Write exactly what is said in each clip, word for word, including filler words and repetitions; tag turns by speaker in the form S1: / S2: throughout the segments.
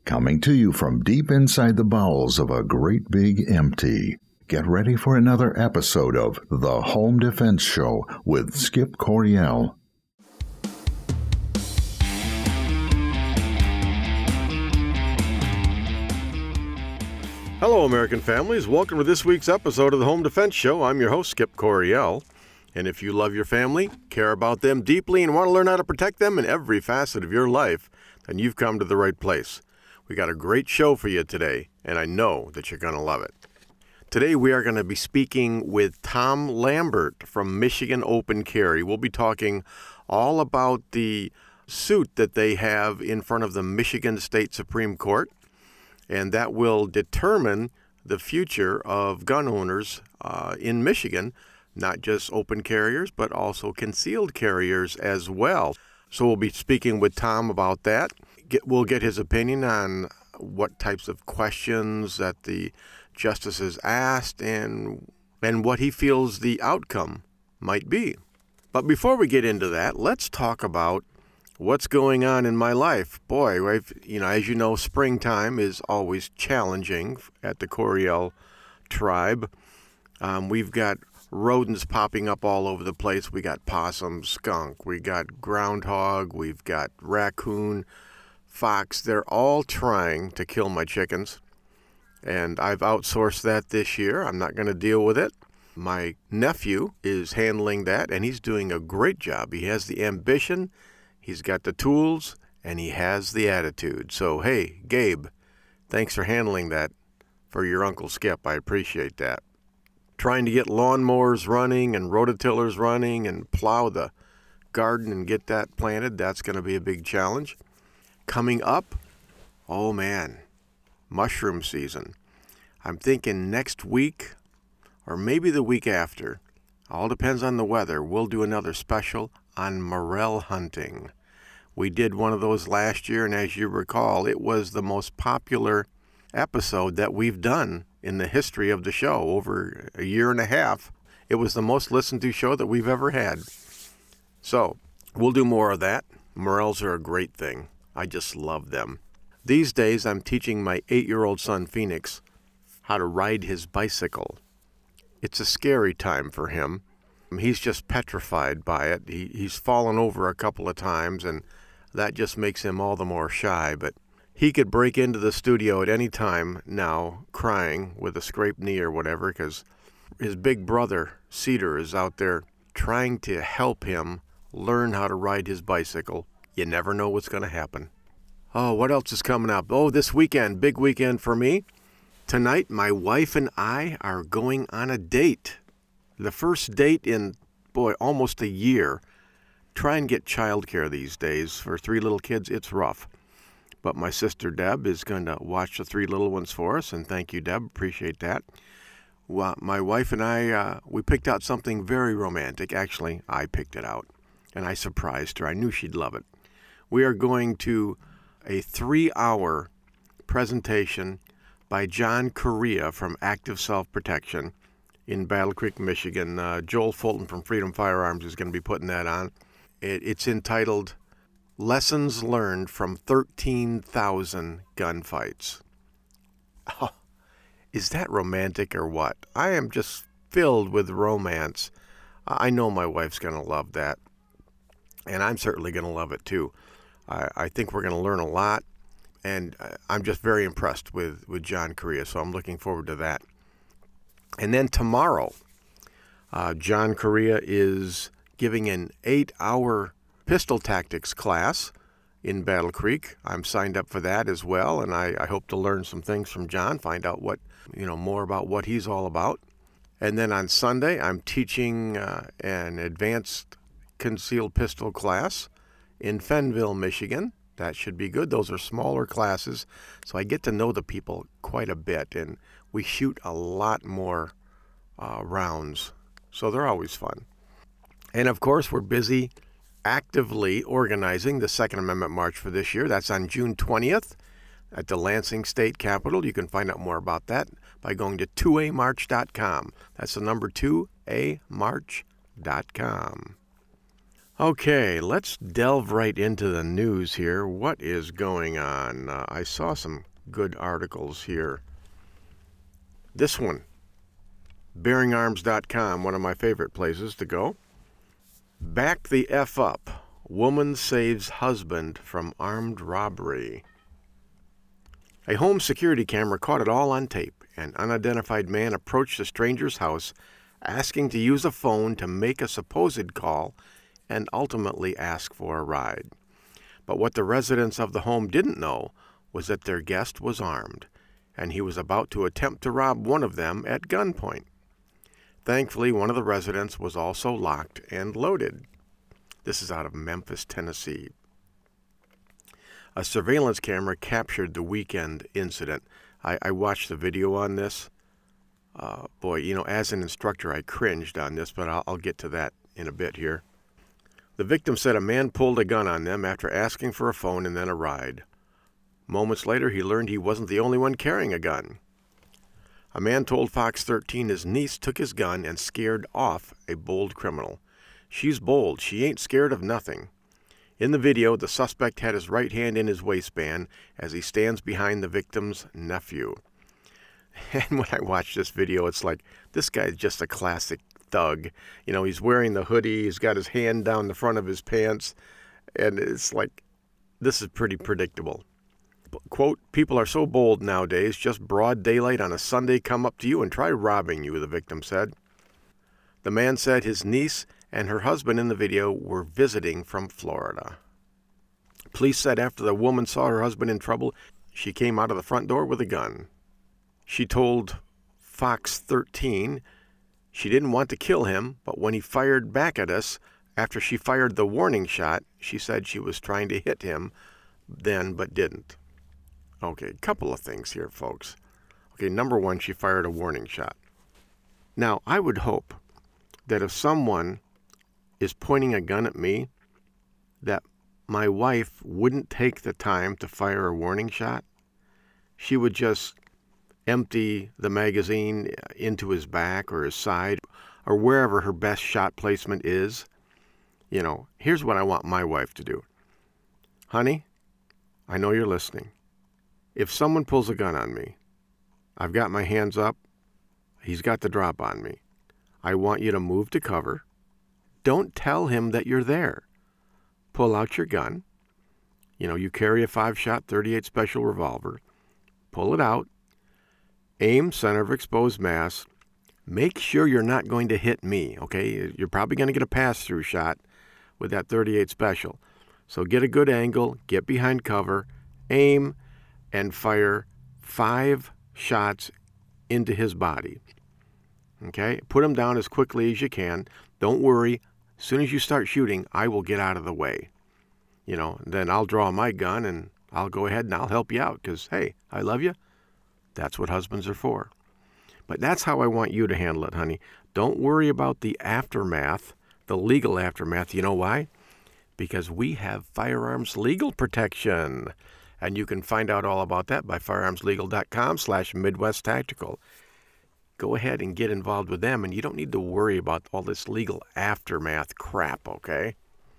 S1: coming to you from deep inside the bowels of a great big empty. Get ready for another episode of The Home Defense Show with Skip Coryell.
S2: Hello, American families. Welcome to this week's episode of The Home Defense Show. I'm your host, Skip Coryell. And if you love your family, care about them deeply, and want to learn how to protect them in every facet of your life, then you've come to the right place. We got a great show for you today, and I know that you're going to love it. Today we are going to be speaking with Tom Lambert from Michigan Open Carry. We'll be talking all about the suit that they have in front of the Michigan State Supreme Court, and that will determine the future of gun owners uh, in Michigan, not just open carriers, but also concealed carriers as well. So we'll be speaking with Tom about that. Get, we'll get his opinion on what types of questions that the justices asked and and what he feels the outcome might be. But before we get into that, let's talk about what's going on in my life. Boy, I've, you know, as you know, springtime is always challenging at the Coryell tribe. Um, we've got rodents popping up all over the place. We got possum, skunk, we got groundhog, we've got raccoon, fox. They're all trying to kill my chickens. And I've outsourced that this year. I'm not going to deal with it. My nephew is handling that, and he's doing a great job. He has the ambition, he's got the tools, and he has the attitude. So, hey, Gabe, thanks for handling that for your Uncle Skip. I appreciate that. Trying to get lawnmowers running and rototillers running and plow the garden and get that planted, that's going to be a big challenge. Coming up, oh man, mushroom season. I'm thinking next week or maybe the week after, all depends on the weather, we'll do another special on morel hunting. We did one of those last year, and as you recall, it was the most popular episode that we've done in the history of the show. Over a year and a half, it was the most listened to show that we've ever had. So we'll do more of that. Morels are a great thing. I just love them. These days, I'm teaching my eight-year-old son, Phoenix, how to ride his bicycle. It's a scary time for him. He's just petrified by it. He, he's fallen over a couple of times, and that just makes him all the more shy. But he could break into the studio at any time now, crying with a scraped knee or whatever, because his big brother, Cedar, is out there trying to help him learn how to ride his bicycle. You never know what's going to happen. Oh, what else is coming up? Oh, this weekend, big weekend for me. Tonight, my wife and I are going on a date. The first date in, boy, almost a year. Try and get childcare these days. For three little kids, it's rough. But my sister Deb is going to watch the three little ones for us, and thank you, Deb. Appreciate that. Well, my wife and I, uh, we picked out something very romantic. Actually, I picked it out, and I surprised her. I knew she'd love it. We are going to a three-hour presentation by John Correa from Active Self-Protection in Battle Creek, Michigan. Uh, Joel Fulton from Freedom Firearms is going to be putting that on. It, it's entitled Lessons Learned from thirteen thousand Gunfights. Oh, is that romantic or what? I am just filled with romance. I know my wife's going to love that, and I'm certainly going to love it too. I, I think we're going to learn a lot, and I'm just very impressed with, with John Correa, so I'm looking forward to that. And then tomorrow, uh, John Correa is giving an eight-hour pistol tactics class in Battle Creek. I'm signed up for that as well, and I, I hope to learn some things from John, find out what, you know, more about what he's all about. And then on Sunday, I'm teaching uh, an advanced concealed pistol class in Fenville, Michigan. That should be good. Those are smaller classes, so I get to know the people quite a bit, and we shoot a lot more uh, rounds, so they're always fun. And of course, we're busy actively organizing the Second Amendment March for this year. That's on June twentieth at the Lansing State Capitol. You can find out more about that by going to two a march dot com. That's the number two a march dot com. Okay, let's delve right into the news here. What is going on? Uh, I saw some good articles here. This one, bearing arms dot com, one of my favorite places to go. Back the F up. Woman saves husband from armed robbery. A home security camera caught it all on tape. An unidentified man approached a stranger's house, asking to use a phone to make a supposed call and ultimately ask for a ride. But what the residents of the home didn't know was that their guest was armed, and he was about to attempt to rob one of them at gunpoint. Thankfully, one of the residents was also locked and loaded. This is out of Memphis, Tennessee. A surveillance camera captured the weekend incident. I, I watched the video on this. Uh, boy, you know, as an instructor, I cringed on this, but I'll, I'll get to that in a bit here. The victim said a man pulled a gun on them after asking for a phone and then a ride. Moments later, he learned he wasn't the only one carrying a gun. A man told Fox thirteen his niece took his gun and scared off a bold criminal. She's bold. She ain't scared of nothing. In the video, the suspect had his right hand in his waistband as he stands behind the victim's nephew. And when I watch this video, it's like, this guy's just a classic thug. You know, he's wearing the hoodie, he's got his hand down the front of his pants, and it's like, this is pretty predictable. Quote, people are so bold nowadays, just broad daylight on a Sunday come up to you and try robbing you, the victim said. The man said his niece and her husband in the video were visiting from Florida. Police said after the woman saw her husband in trouble, she came out of the front door with a gun. She told Fox thirteen she didn't want to kill him, but when he fired back at us, after she fired the warning shot, she said she was trying to hit him then but didn't. Okay, a couple of things here, folks. Okay, number one, she fired a warning shot. Now, I would hope that if someone is pointing a gun at me, that my wife wouldn't take the time to fire a warning shot. She would just empty the magazine into his back or his side or wherever her best shot placement is. You know, here's what I want my wife to do. Honey, I know you're listening. If someone pulls a gun on me, I've got my hands up, he's got the drop on me. I want you to move to cover. Don't tell him that you're there. Pull out your gun. You know, you carry a five-shot thirty-eight special revolver. Pull it out. Aim center of exposed mass. Make sure you're not going to hit me, okay? You're probably going to get a pass-through shot with that thirty-eight special. So get a good angle, get behind cover, aim, and fire five shots into his body. Okay? Put him down as quickly as you can. Don't worry. As soon as you start shooting, I will get out of the way. You know, then I'll draw my gun and I'll go ahead and I'll help you out because, hey, I love you. That's what husbands are for. But that's how I want you to handle it, honey. Don't worry about the aftermath, the legal aftermath. You know why? Because we have firearms legal protection. And you can find out all about that by firearmslegal.com slash Midwest Tactical. Go ahead and get involved with them, and you don't need to worry about all this legal aftermath crap, okay?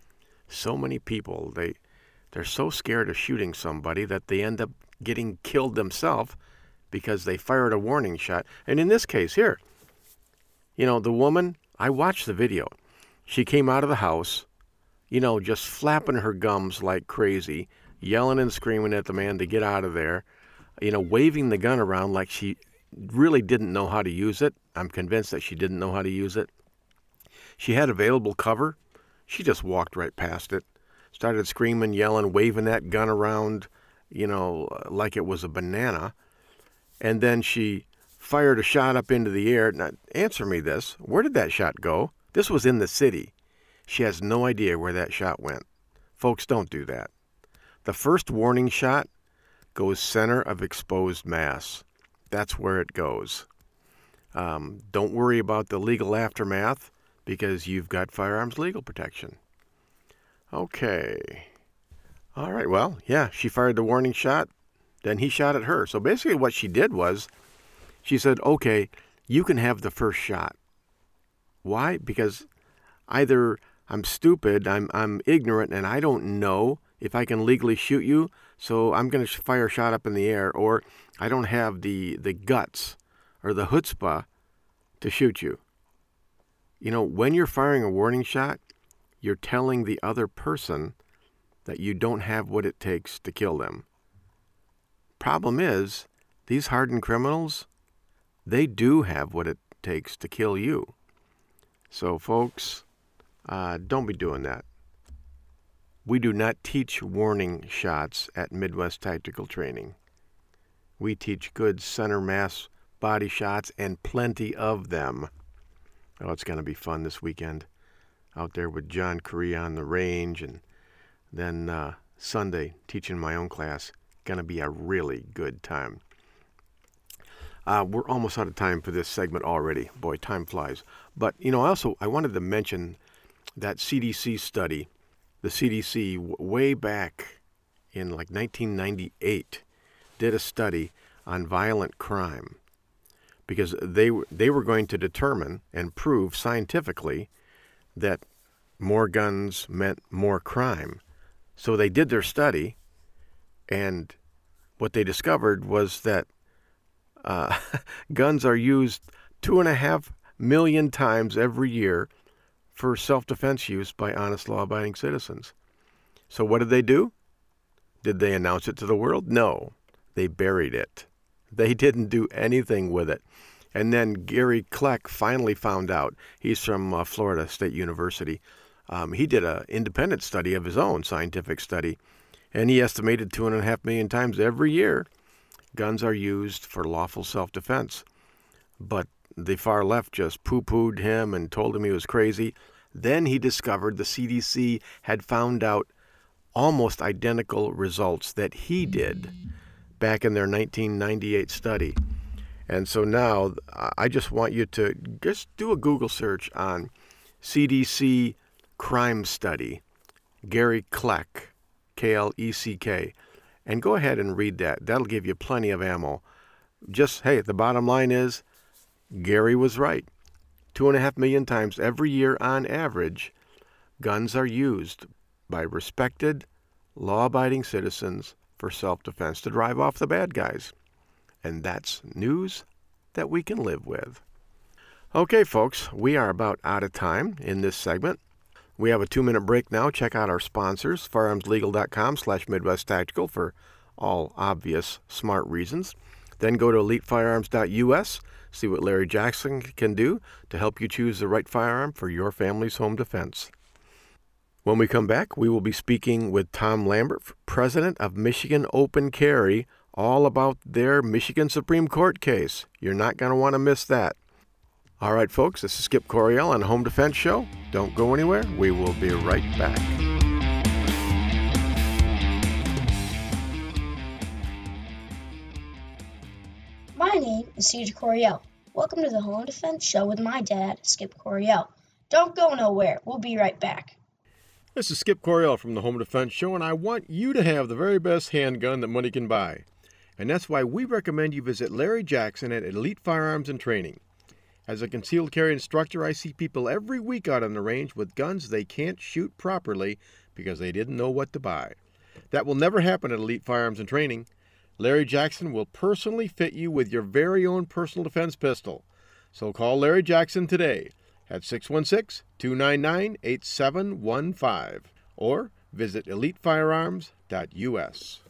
S2: So many people, they, they're so scared of shooting somebody that they end up getting killed themselves because they fired a warning shot. And in this case here, you know, the woman, I watched the video. She came out of the house, you know, just flapping her gums like crazy, yelling and screaming at the man to get out of there, you know, waving the gun around like she really didn't know how to use it. I'm convinced that she didn't know how to use it. She had available cover. She just walked right past it, started screaming, yelling, waving that gun around, you know, like it was a banana. And then she fired a shot up into the air. Now, answer me this. Where did that shot go? This was in the city. She has no idea where that shot went. Folks, don't do that. The first warning shot goes center of exposed mass. That's where it goes. Um, don't worry about the legal aftermath because you've got firearms legal protection. Okay. All right, well, yeah, she fired the warning shot. Then he shot at her. So basically what she did was she said, okay, you can have the first shot. Why? Because either I'm stupid, I'm I'm ignorant, and I don't know if I can legally shoot you, so I'm going to fire a shot up in the air, or I don't have the, the guts or the chutzpah to shoot you. You know, when you're firing a warning shot, you're telling the other person that you don't have what it takes to kill them. Problem is, these hardened criminals, they do have what it takes to kill you. So, folks, uh, don't be doing that. We do not teach warning shots at Midwest Tactical Training. We teach good center mass body shots and plenty of them. Oh, it's going to be fun this weekend out there with John Correa on the range, and then uh, Sunday teaching my own class. Going to be a really good time. Uh, we're almost out of time for this segment already. Boy, time flies. But, you know, also I wanted to mention that C D C study. The C D C, w- way back in like nineteen ninety-eight, did a study on violent crime because they they were going to determine and prove scientifically that more guns meant more crime. So they did their study, and what they discovered was that uh, guns are used two and a half million times every year for self-defense use by honest, law-abiding citizens. So what did they do? Did they announce it to the world? No. They buried it. They didn't do anything with it. And then Gary Kleck finally found out. He's from uh, Florida State University. Um, he did an independent study of his own, scientific study, and he estimated two and a half million times every year guns are used for lawful self-defense. But the far left just poo-pooed him and told him he was crazy. Then he discovered the C D C had found out almost identical results that he did back in their nineteen ninety-eight study. And so now I just want you to just do a Google search on C D C crime study, Gary Kleck, K L E C K, and go ahead and read that. That'll give you plenty of ammo. Just, hey, the bottom line is, Gary was right. Two and a half million times every year on average, guns are used by respected, law-abiding citizens for self-defense to drive off the bad guys. And that's news that we can live with. Okay, folks, we are about out of time in this segment. We have a two-minute break now. Check out our sponsors, firearmslegal.com slash Midwest Tactical for all obvious smart reasons. Then go to elite firearms dot U S, see what Larry Jackson can do to help you choose the right firearm for your family's home defense. When we come back, we will be speaking with Tom Lambert, president of Michigan Open Carry, all about their Michigan Supreme Court case. You're not going to want to miss that. All right, folks, this is Skip Coryell on Home Defense Show. Don't go anywhere. We will be right back.
S3: My name is Cedar Coryell. Welcome to the Home Defense Show with my dad, Skip Coryell. Don't go nowhere. We'll be right back.
S2: This is Skip Coryell from the Home Defense Show, and I want you to have the very best handgun that money can buy. And that's why we recommend you visit Larry Jackson at Elite Firearms and Training. As a concealed carry instructor, I see people every week out on the range with guns they can't shoot properly because they didn't know what to buy. That will never happen at Elite Firearms and Training. Larry Jackson will personally fit you with your very own personal defense pistol. So call Larry Jackson today at six one six, two nine nine, eight seven one five or visit elite firearms dot U S.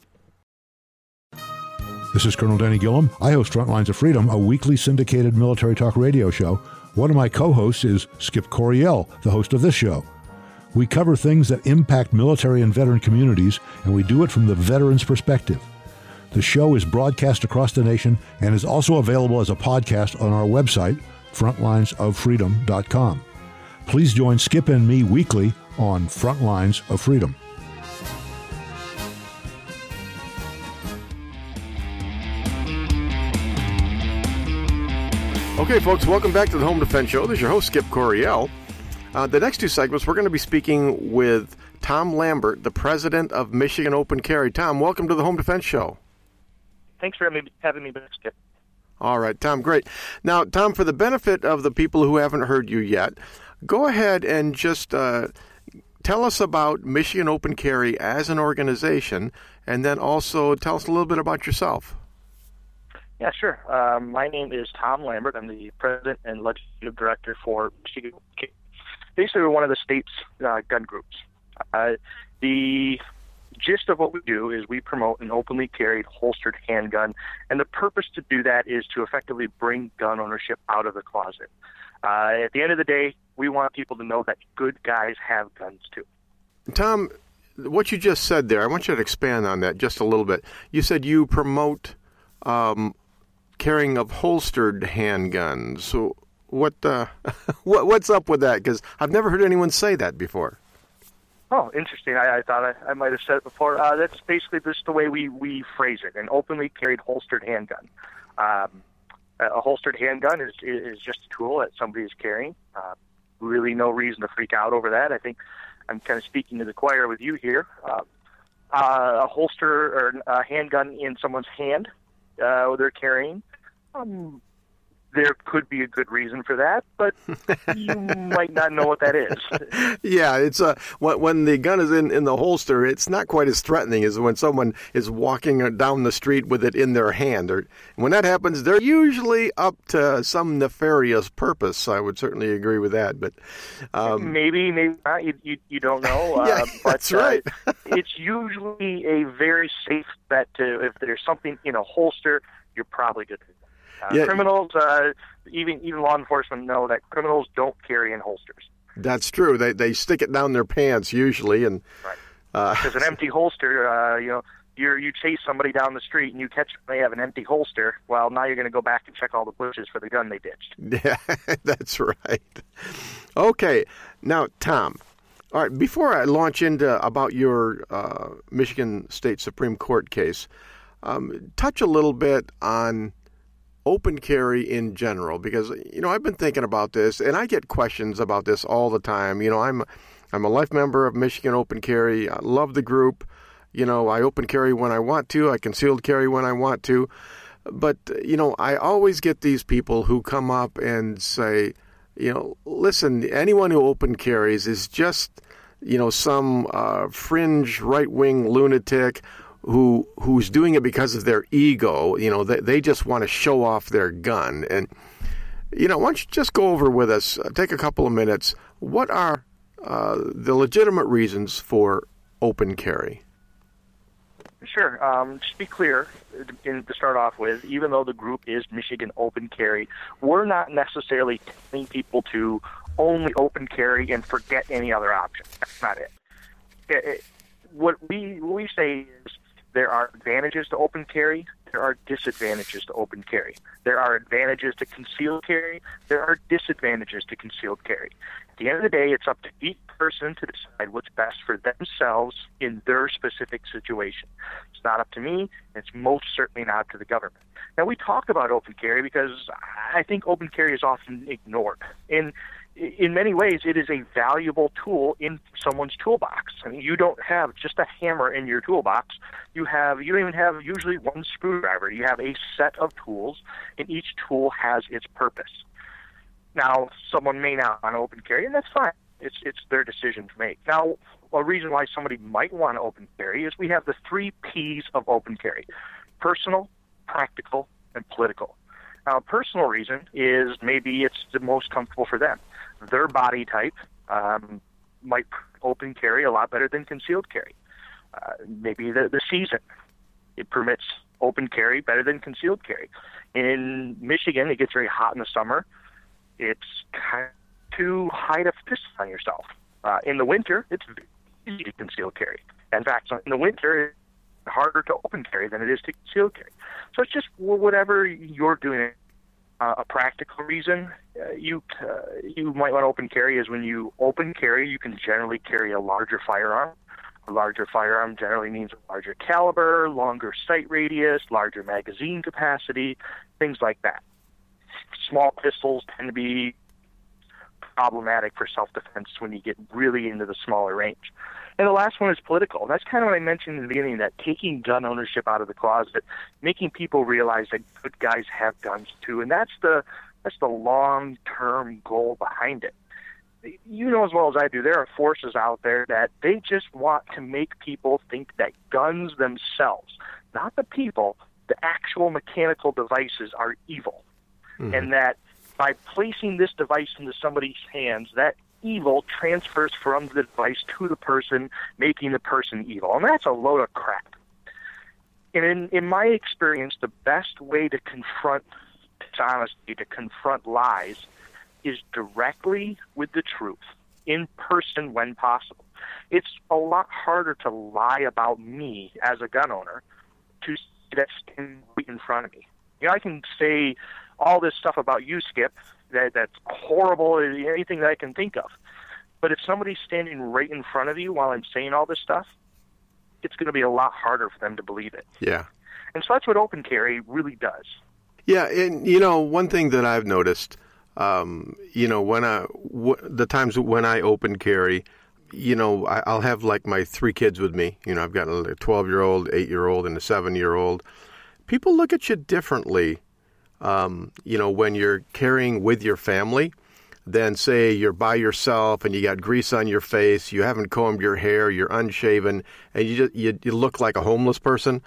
S4: This is Colonel Denny Gillum. I host Frontlines of Freedom, a weekly syndicated military talk radio show. One of my co-hosts is Skip Coryell, the host of this show. We cover things that impact military and veteran communities, and we do it from the veteran's perspective. The show is broadcast across the nation and is also available as a podcast on our website, frontlines of freedom dot com. Please join Skip and me weekly on Frontlines of Freedom.
S2: Okay, folks, welcome back to the Home Defense Show. This is your host, Skip Coryell. Uh, the next two segments, we're going to be speaking with Tom Lambert, the president of Michigan Open Carry. Tom, welcome to the Home Defense Show.
S5: Thanks for having me back, Skip.
S2: All right, Tom, great. Now, Tom, for the benefit of the people who haven't heard you yet, go ahead and just uh, tell us about Michigan Open Carry as an organization, and then also tell us a little bit about yourself.
S5: Yeah, sure. Um, my name is Tom Lambert. I'm the president and legislative director for Michigan Open Carry. Basically, we're one of the state's uh, gun groups. Uh, the gist of what we do is we promote an openly carried holstered handgun, and the purpose to do that is to effectively bring gun ownership out of the closet. Uh, at the end of the day, we want people to know that good guys have guns too.
S2: Tom, what you just said there, I want you to expand on that just a little bit. You said you promote um, carrying of holstered handguns. So what, uh, what what's up with that? Because I've never heard anyone say that before.
S5: Oh, interesting. I, I thought I, I might have said it before. Uh, that's basically just the way we, we phrase it, an openly carried holstered handgun. Um, a holstered handgun is is just a tool that somebody is carrying. Uh, really no reason to freak out over that. I think I'm kind of speaking to the choir with you here. Uh, uh, a holster or a handgun in someone's hand uh, they're carrying, um, there could be a good reason for that, but you might not know what that is.
S2: Yeah, it's a, when, when the gun is in, in the holster, it's not quite as threatening as when someone is walking down the street with it in their hand. Or, when that happens, they're usually up to some nefarious purpose. I would certainly agree with that. But um,
S5: maybe, maybe not. You, you, you don't know. Uh,
S2: yeah,
S5: but,
S2: that's right.
S5: uh, it's usually a very safe bet to, if there's something in a holster, you're probably good to go. Uh,
S2: yeah.
S5: Criminals, uh, even even law enforcement know that criminals don't carry in holsters.
S2: That's true. They they stick it down their pants usually, and
S5: right.
S2: Uh,
S5: because an empty holster, uh, you know, you you chase somebody down the street and you catch them, they have an empty holster. Well, now you're going to go back and check all the bushes for the gun they ditched.
S2: Yeah, that's right. Okay, now Tom. All right, before I launch into about your uh, Michigan State Supreme Court case, um, touch a little bit on open carry in general, because, you know, I've been thinking about this, and I get questions about this all the time. You know, I'm I'm a life member of Michigan Open Carry. I love the group. You know, I open carry when I want to. I concealed carry when I want to. But, you know, I always get these people who come up and say, you know, listen, anyone who open carries is just, you know, some uh, fringe right-wing lunatic who who's doing it because of their ego. You know, they, they just want to show off their gun. And, you know, why don't you just go over with us, uh, take a couple of minutes, what are uh, the legitimate reasons for open carry?
S5: Sure. Um, just to be clear, in, to start off with, even though the group is Michigan Open Carry, we're not necessarily telling people to only open carry and forget any other option. That's not it. it, it what we what we say is, there are advantages to open carry. There are disadvantages to open carry. There are advantages to concealed carry. There are disadvantages to concealed carry. At the end of the day, it's up to each person to decide what's best for themselves in their specific situation. It's not up to me. It's most certainly not up to the government. Now, we talk about open carry because I think open carry is often ignored. And in many ways, it is a valuable tool in someone's toolbox. I mean, you don't have just a hammer in your toolbox. You have, you don't even have usually one screwdriver. You have a set of tools, and each tool has its purpose. Now, someone may not want to open carry, and that's fine. It's it's their decision to make. Now, a reason why somebody might want to open carry is we have the three P's of open carry: personal, practical, and political. Now, a personal reason is maybe it's the most comfortable for them. Their body type um, might open carry a lot better than concealed carry. Uh, maybe the, the season, it permits open carry better than concealed carry. In Michigan, it gets very hot in the summer. It's kind of too high to fist on yourself. Uh, in the winter, it's easy to conceal carry. In fact, in the winter, it's harder to open carry than it is to conceal carry. So it's just whatever you're doing. Uh, a practical reason uh, you uh, you might want to open carry is when you open carry, you can generally carry a larger firearm. A larger firearm generally means a larger caliber, longer sight radius, larger magazine capacity, things like that. Small pistols tend to be problematic for self-defense when you get really into the smaller range. And the last one is political. That's kind of what I mentioned in the beginning, that taking gun ownership out of the closet, making people realize that good guys have guns too. And that's the that's the long-term goal behind it. you know as well as I do, there are forces out there that they just want to make people think that guns themselves, not the people, the actual mechanical devices are evil. Mm-hmm. And that by placing this device into somebody's hands, that evil transfers from the device to the person, making the person evil. And that's a load of crap. And in, in my experience, the best way to confront dishonesty, to confront lies, is directly with the truth, in person when possible. It's a lot harder to lie about me as a gun owner to see that standing right in front of me. You know, I can say all this stuff about you, Skip, that that's horrible, anything that I can think of. But if somebody's standing right in front of you while I'm saying all this stuff, it's going to be a lot harder for them to believe it.
S2: Yeah.
S5: And so that's what open carry really does.
S2: Yeah, and, you know, one thing that I've noticed, um, you know, when I, w- the times when I open carry, you know, I, I'll have like my three kids with me. You know, I've got a twelve-year-old, eight-year-old, and a seven-year-old. People look at you differently, um, you know, when you're carrying with your family than, say, you're by yourself and you got grease on your face, you haven't combed your hair, you're unshaven, and you just, you, you look like a homeless person.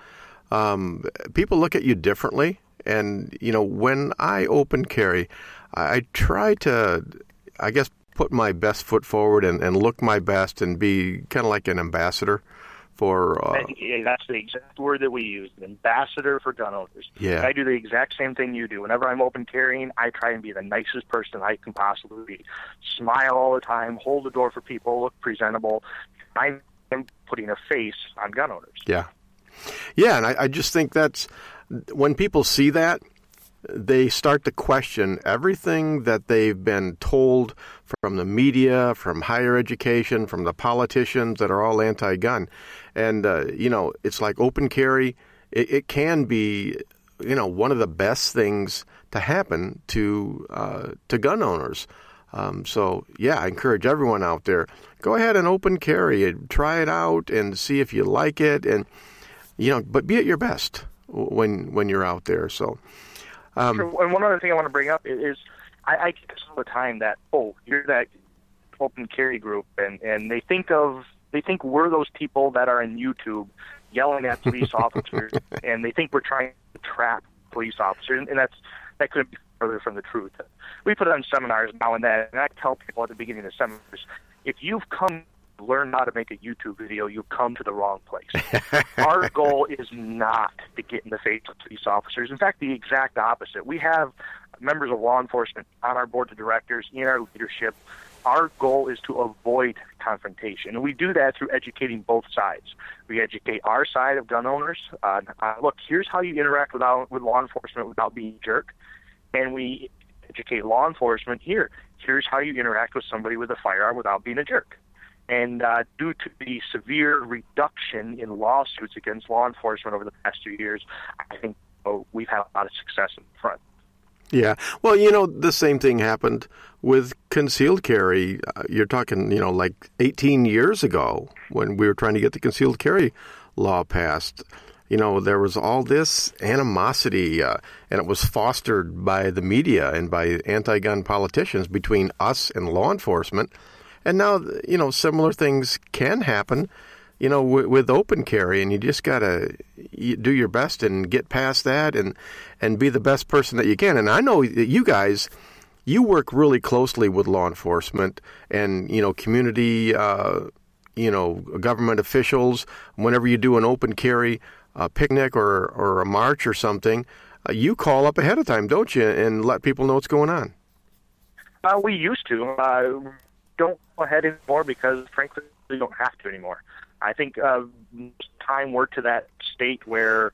S2: Um, people look at you differently. And, you know, when I open carry, I, I try to, I guess, put my best foot forward and, and look my best and be kind of like an ambassador for... Uh,
S5: That's the exact word that we use, an ambassador for gun owners.
S2: Yeah.
S5: I do the exact same thing you do. Whenever I'm open carrying, I try and be the nicest person I can possibly be. Smile all the time, hold the door for people, look presentable. I'm putting a face on gun owners.
S2: Yeah. Yeah, and I, I just think that's... When people see that, they start to question everything that they've been told from the media, from higher education, from the politicians that are all anti-gun. And, uh, you know, it's like open carry. It, it can be, you know, one of the best things to happen to uh, to gun owners. Um, so, yeah, I encourage everyone out there, go ahead and open carry and try it out and see if you like it. And, you know, but be at your best when when you're out there. So, um,
S5: sure. And one other thing I want to bring up is, I, I get this all the time that, oh, you're that open carry group, and, and they think of they think we're those people that are on YouTube yelling at police officers, and they think we're trying to trap police officers, and that's that couldn't be further from the truth. We put it on seminars now and then, and I tell people at the beginning of the seminars, if you've come learn how to make a YouTube video, you come to the wrong place. Our goal is not to get in the face of police officers. In fact, the exact opposite. We have members of law enforcement on our board of directors, in our leadership. Our goal is to avoid confrontation, and we do that through educating both sides. We educate our side of gun owners. Uh, uh, look, here's how you interact with, with law enforcement without being a jerk, and we educate law enforcement here. Here's how you interact with somebody with a firearm without being a jerk. And uh, due to the severe reduction in lawsuits against law enforcement over the past two years, I think oh, we've had a lot of success in front.
S2: Yeah. Well, you know, the same thing happened with concealed carry. Uh, you're talking, you know, like eighteen years ago when we were trying to get the concealed carry law passed. You know, there was all this animosity, uh, and it was fostered by the media and by anti-gun politicians between us and law enforcement. And now, you know, similar things can happen, you know, w- with open carry, and you just got to do your best and get past that and, and be the best person that you can. And I know that you guys, you work really closely with law enforcement and, you know, community, uh, you know, government officials. Whenever you do an open carry uh, picnic or, or a march or something, uh, you call up ahead of time, don't you, and let people know what's going on?
S5: Uh, we used to. Uh, don't go ahead anymore because, frankly, we don't have to anymore. I think uh, time we're to that state where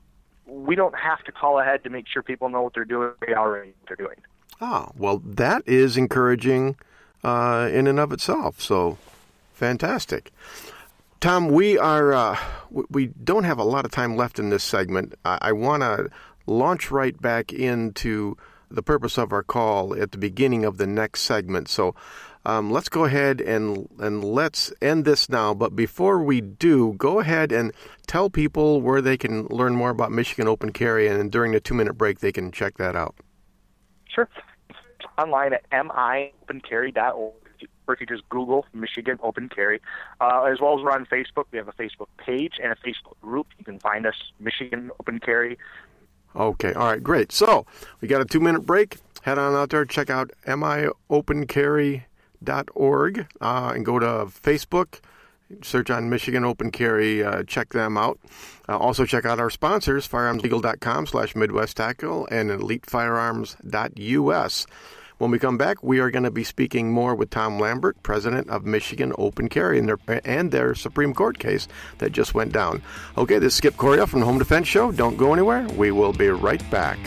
S5: we don't have to call ahead to make sure people know what they're doing. They already know what they're doing.
S2: Oh, well, that is encouraging uh, in and of itself. So, fantastic. Tom, we are uh, we don't have a lot of time left in this segment. I, I want to launch right back into the purpose of our call at the beginning of the next segment. So, Um, let's go ahead and and let's end this now. But before we do, go ahead and tell people where they can learn more about Michigan Open Carry, and during the two-minute break, they can check that out.
S5: Sure. It's online at m i open carry dot org. or if you just Google Michigan Open Carry, uh, as well as we're on Facebook. We have a Facebook page and a Facebook group. You can find us, Michigan Open Carry.
S2: Okay, all right, great. So we got a two-minute break. Head on out there, check out M I open carry dot org uh, and go to Facebook. Search on Michigan Open Carry, uh, check them out. Uh, also check out our sponsors, firearms legal dot com slash Midwest Tactical and elite firearms dot U S. When we come back, we are going to be speaking more with Tom Lambert, president of Michigan Open Carry, and their, and their Supreme Court case that just went down. Okay, this is Skip Coryell from the Home Defense Show. Don't go anywhere. We will be right back.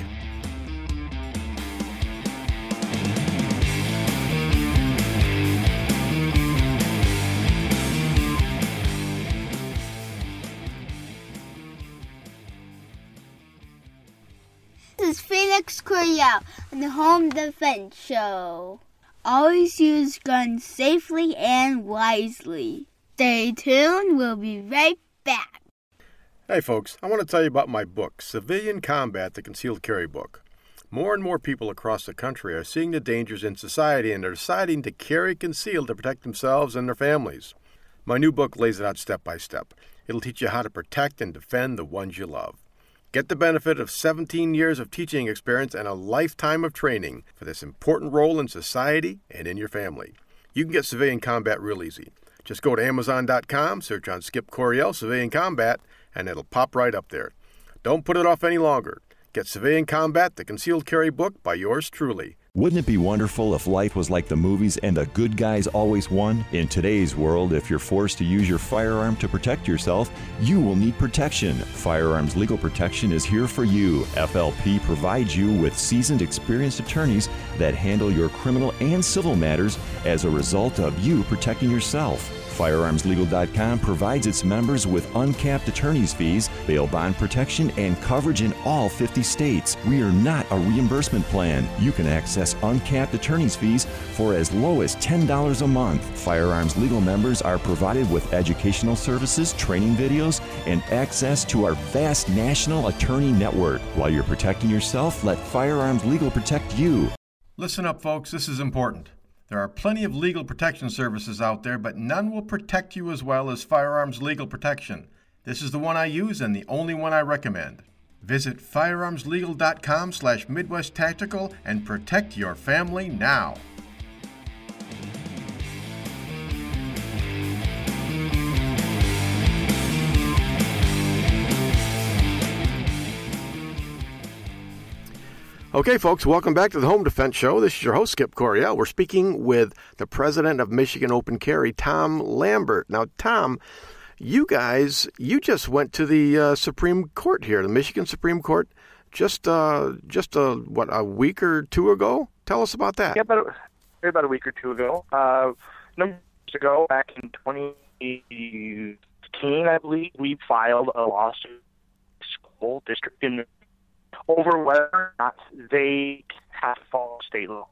S6: This is Felix Coryell on the Home Defense Show. Always use guns safely and wisely. Stay tuned. We'll be right back.
S2: Hey folks, I want to tell you about my book, Civilian Combat, the Concealed Carry Book. More and more people across the country are seeing the dangers in society and are deciding to carry concealed to protect themselves and their families. My new book lays it out step by step. It'll teach you how to protect and defend the ones you love. Get the benefit of seventeen years of teaching experience and a lifetime of training for this important role in society and in your family. You can get Civilian Combat real easy. Just go to amazon dot com, search on Skip Coryell Civilian Combat, and it'll pop right up there. Don't put it off any longer. Get Civilian Combat, the Concealed Carry Book by yours truly.
S7: Wouldn't it be wonderful if life was like the movies and the good guys always won? In today's world, if you're forced to use your firearm to protect yourself, you will need protection. Firearms Legal Protection is here for you. F L P provides you with seasoned, experienced attorneys that handle your criminal and civil matters as a result of you protecting yourself. firearms legal dot com provides its members with uncapped attorney's fees, bail bond protection, and coverage in all fifty states. We are not a reimbursement plan. You can access uncapped attorney's fees for as low as ten dollars a month. Firearms Legal members are provided with educational services, training videos, and access to our vast national attorney network. While you're protecting yourself, let Firearms Legal protect you.
S2: Listen up, folks. This is important. There are plenty of legal protection services out there, but none will protect you as well as Firearms Legal Protection. This is the one I use and the only one I recommend. Visit firearms legal dot com slash Midwest Tactical and protect your family now. Okay, folks, welcome back to the Home Defense Show. This is your host, Skip Coryell. We're speaking with the president of Michigan Open Carry, Tom Lambert. Now, Tom, you guys, you just went to the uh, Supreme Court here, the Michigan Supreme Court, just uh, just uh, what a week or two ago. Tell us about that.
S5: Yeah, about a, about a week or two ago. Uh, number years ago, back in twenty eighteen, I believe, we filed a lawsuit school district in over whether or not they have to follow state law.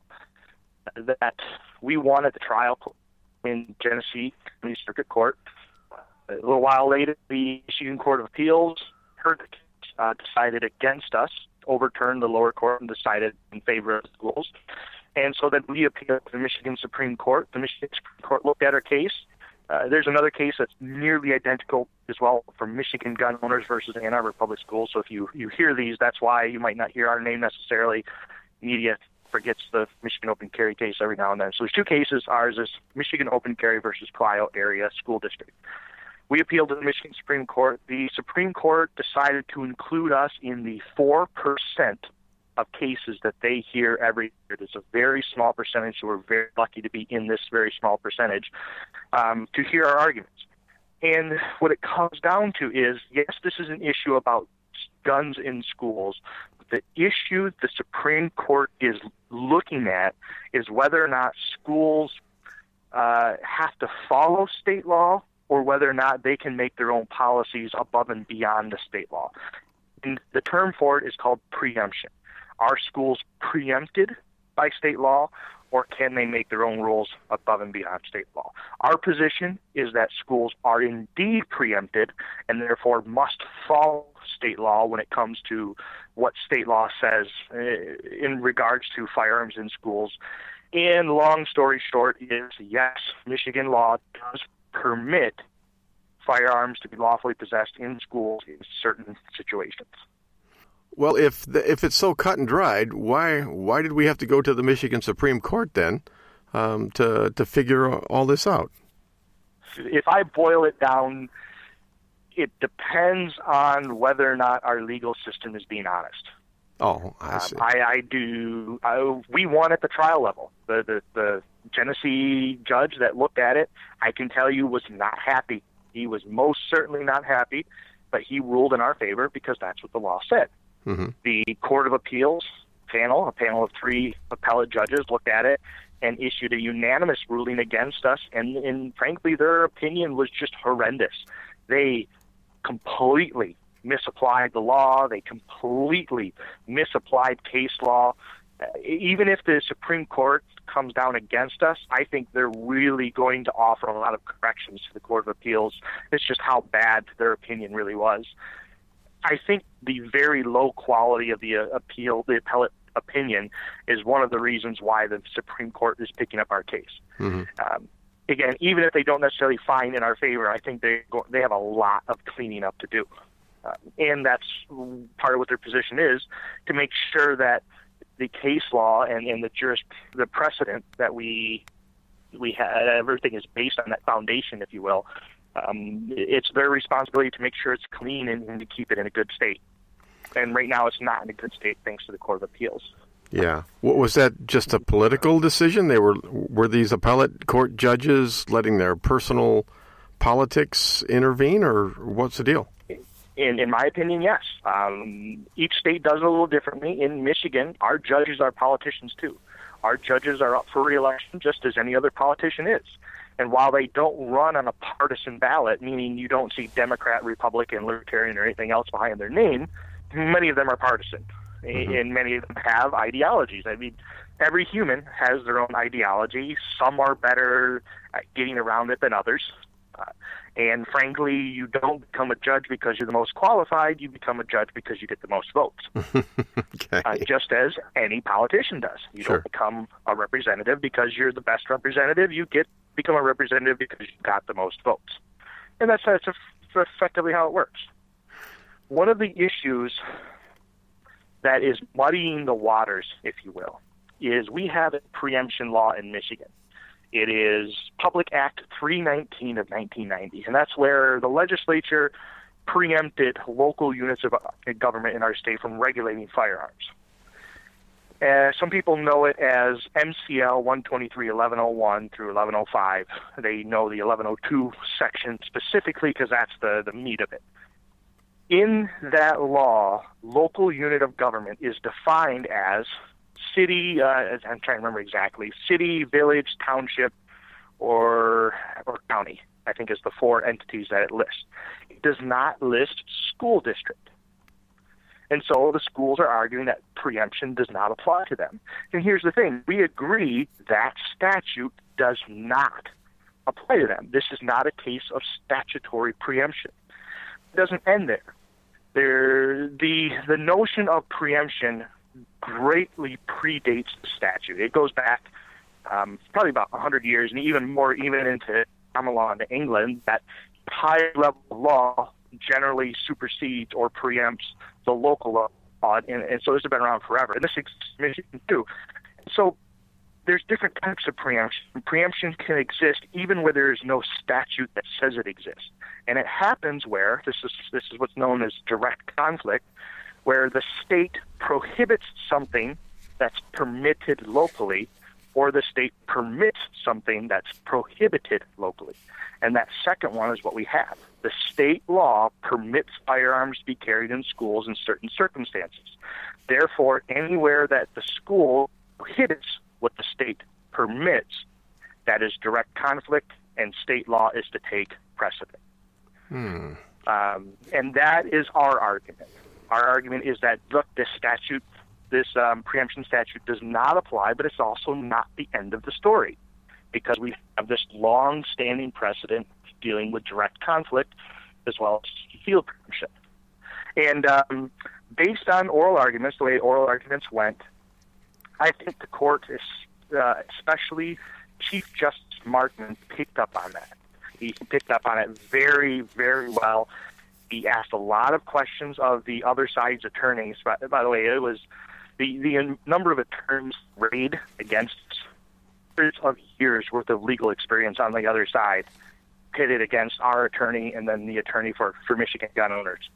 S5: That we won at the trial in Genesee County Circuit Court. A little while later, the Michigan Court of Appeals heard the case, uh, decided against us, overturned the lower court, and decided in favor of the schools. And so then we appealed to the Michigan Supreme Court. The Michigan Supreme Court looked at our case. Uh, there's another case that's nearly identical as well for Michigan gun owners versus Ann Arbor Public Schools. So if you, you hear these, that's why you might not hear our name necessarily. Media forgets the Michigan Open Carry case every now and then. So there's two cases. Ours is Michigan Open Carry versus Clio Area School District. We appealed to the Michigan Supreme Court. The Supreme Court decided to include us in the four percent of cases that they hear every year. There's a very small percentage, so we're very lucky to be in this very small percentage um, to hear our arguments. And what it comes down to is, yes, this is an issue about guns in schools. The issue the Supreme Court is looking at is whether or not schools uh, have to follow state law or whether or not they can make their own policies above and beyond the state law. And the term for it is called preemption. Are schools preempted by state law, or can they make their own rules above and beyond state law? Our position is that schools are indeed preempted and therefore must follow state law when it comes to what state law says in regards to firearms in schools. And long story short is, yes, Michigan law does permit firearms to be lawfully possessed in schools in certain situations.
S2: Well, if the, if it's so cut and dried, why why did we have to go to the Michigan Supreme Court then um, to to figure all this out?
S5: If I boil it down, it depends on whether or not our legal system is being honest.
S2: Oh, I see.
S5: Um, I, I do. I, we won at the trial level. The, the the Genesee judge that looked at it, I can tell you, was not happy. He was most certainly not happy, but he ruled in our favor because that's what the law said. Mm-hmm. The Court of Appeals panel, a panel of three appellate judges, looked at it and issued a unanimous ruling against us, and, and frankly, their opinion was just horrendous. They completely misapplied the law. They completely misapplied case law. Uh, even if the Supreme Court comes down against us, I think they're really going to offer a lot of corrections to the Court of Appeals. It's just how bad their opinion really was. I think the very low quality of the uh, appeal, the appellate opinion, is one of the reasons why the Supreme Court is picking up our case. Mm-hmm. Um, again, even if they don't necessarily find in our favor, I think they go, they have a lot of cleaning up to do. Uh, and that's part of what their position is, to make sure that the case law and, and the juris, the precedent that we we have, everything is based on that foundation, if you will. Um, it's their responsibility to make sure it's clean and, and to keep it in a good state. And right now, it's not in a good state, thanks to the Court of Appeals.
S2: Yeah. What was that? Just a political decision? They were were these appellate court judges letting their personal politics intervene, or what's the deal?
S5: In, in my opinion, yes. Um, each state does it a little differently. In Michigan, our judges are politicians too. Our judges are up for re-election just as any other politician is. And while they don't run on a partisan ballot, meaning you don't see Democrat, Republican, Libertarian, or anything else behind their name, many of them are partisan. Mm-hmm. And many of them have ideologies. I mean, every human has their own ideology. Some are better at getting around it than others. Uh, and frankly, you don't become a judge because you're the most qualified. You become a judge because you get the most votes. Okay. Uh, just as any politician does. You sure. don't become a representative because you're the best representative. You get become a representative because you got the most votes. And that's, that's effectively how it works. One of the issues that is muddying the waters, if you will, is we have a preemption law in Michigan. It is Public Act three nineteen of nineteen ninety, and that's where the legislature preempted local units of government in our state from regulating firearms. Uh, some people know it as M C L one twenty-three eleven oh one through eleven oh five. They know the eleven oh two section specifically because that's the, the meat of it. In that law, local unit of government is defined as city, uh, I'm trying to remember exactly, city, village, township, or or county, I think is the four entities that it lists. It does not list school district. And so the schools are arguing that preemption does not apply to them. And here's the thing. We agree that statute does not apply to them. This is not a case of statutory preemption. It doesn't end there. There, the the notion of preemption greatly predates the statute. It goes back um, probably about one hundred years, and even more, even into common law in England, that high-level law generally supersedes or preempts the local law, and, and so this has been around forever. And this exists in Michigan too. So there's different types of preemption. Preemption can exist even where there is no statute that says it exists, and it happens where this is this is what's known as direct conflict, where the state prohibits something that's permitted locally, or the state permits something that's prohibited locally. And that second one is what we have. The state law permits firearms to be carried in schools in certain circumstances. Therefore, anywhere that the school prohibits what the state permits, that is direct conflict, and state law is to take precedent. Hmm. Um, and that is our argument. Our argument is that, look, this statute, this um, preemption statute does not apply, but it's also not the end of the story, because we have this long-standing precedent dealing with direct conflict as well as field preemption. And um, based on oral arguments, the way oral arguments went, I think the court is uh, especially Chief Justice Martin picked up on that. He picked up on it very, very well. He asked a lot of questions of the other side's attorneys. By, by the way, it was the, the number of attorneys arrayed against hundreds of years worth of legal experience on the other side, pitted against our attorney and then the attorney for, for Michigan gun owners.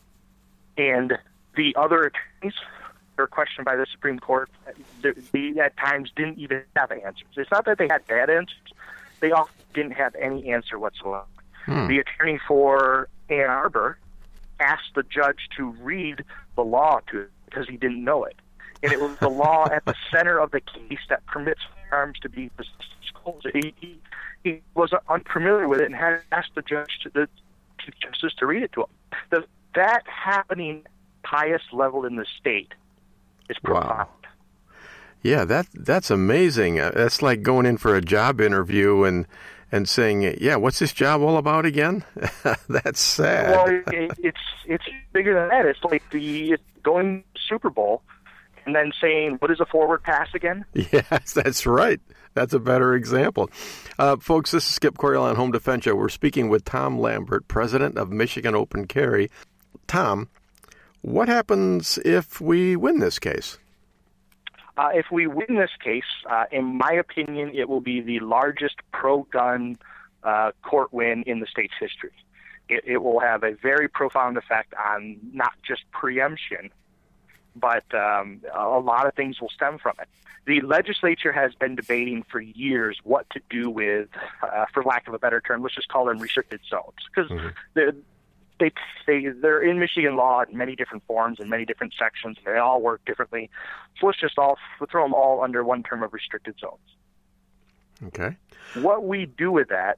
S5: And the other attorneys were questioned by the Supreme Court. They, they at times didn't even have answers. It's not that they had bad answers. They often didn't have any answer whatsoever. Hmm. The attorney for Ann Arbor asked the judge to read the law to it because he didn't know it. And it was the law at the center of the case that permits firearms to be possessed in schools. He, he, he was unfamiliar with it and had asked the judge, to, the Chief Justice, to read it to him. The, that happening at the highest level in the state is profound.
S2: Wow. Yeah, that that's amazing. Uh, that's like going in for a job interview and and saying, "Yeah, what's this job all about again?" That's sad.
S5: Well, it, it's it's bigger than that. It's like the it's going Super Bowl and then saying, "What is a forward pass again?"
S2: Yes, that's right. That's a better example. Uh, folks, this is Skip Coryell on Home Defense Show. We're speaking with Tom Lambert, president of Michigan Open Carry. Tom, what happens if we win this case?
S5: Uh, if we win this case, uh, in my opinion, it will be the largest pro-gun uh, court win in the state's history. It, it will have a very profound effect on not just preemption, but um, a lot of things will stem from it. The legislature has been debating for years what to do with, uh, for lack of a better term, let's just call them restricted zones, because mm-hmm. they're They, they, they're in Michigan law in many different forms and many different sections. They all work differently. So let's just all we'll throw them all under one term of restricted zones.
S2: Okay.
S5: What we do with that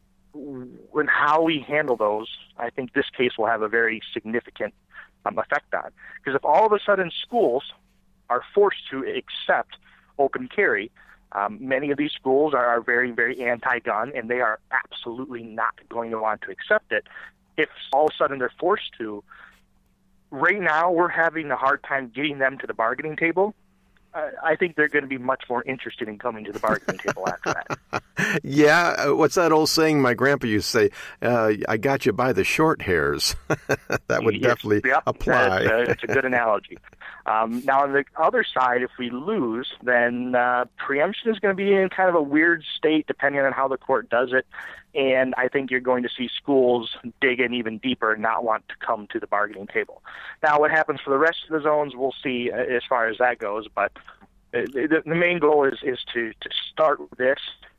S5: and how we handle those, I think this case will have a very significant um, effect on. Because if all of a sudden schools are forced to accept open carry, um, many of these schools are, are very, very anti-gun, and they are absolutely not going to want to accept it. If all of a sudden they're forced to, right now we're having a hard time getting them to the bargaining table. Uh, I think they're going to be much more interested in coming to the bargaining table after that.
S2: Yeah, what's that old saying my grandpa used to say, uh, I got you by the short hairs. That would
S5: yes,
S2: definitely
S5: yep,
S2: apply.
S5: That's a, it's a good analogy. Um, now, on the other side, if we lose, then uh, preemption is going to be in kind of a weird state depending on how the court does it. And I think you're going to see schools dig in even deeper and not want to come to the bargaining table. Now, what happens for the rest of the zones, we'll see as far as that goes. But the, the main goal is, is to, to start with this.